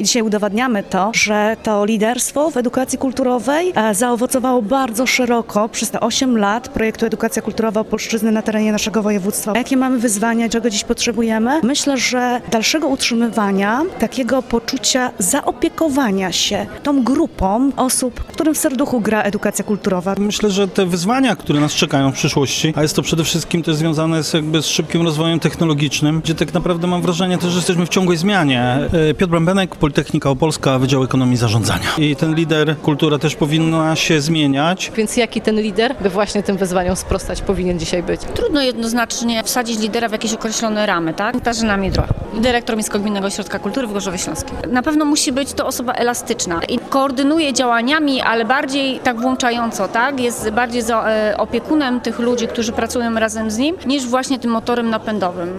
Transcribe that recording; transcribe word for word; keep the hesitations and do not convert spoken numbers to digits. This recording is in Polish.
I dzisiaj udowadniamy to, że to liderstwo w edukacji kulturowej e, zaowocowało bardzo szeroko przez te osiem lat projektu Edukacja Kulturowa Opolszczyzny na terenie naszego województwa. Jakie mamy wyzwania, czego dziś potrzebujemy? Myślę, że dalszego utrzymywania takiego poczucia zaopiekowania się tą grupą osób, którym w serduchu gra edukacja kulturowa. Myślę, że te wyzwania, które nas czekają w przyszłości, a jest to przede wszystkim też związane z, jakby z szybkim rozwojem technologicznym, gdzie tak naprawdę mam wrażenie też, że jesteśmy w ciągłej zmianie. Piotr Bębenek, Politechnika Opolska, Wydział Ekonomii i Zarządzania. I ten lider, kultura też powinna się zmieniać. Więc jaki ten lider, by właśnie tym wyzwaniom sprostać, powinien dzisiaj być? Trudno jednoznacznie wsadzić lidera w jakieś określone ramy, tak? Katarzyna Miedroch, dyrektor Miejsko-Gminnego Ośrodka Kultury w Gorzowie Śląskim. Na pewno musi być to osoba elastyczna i koordynuje działaniami, ale bardziej tak włączająco, tak? Jest bardziej za, e, opiekunem tych ludzi, którzy pracują razem z nim, niż właśnie tym motorem napędowym.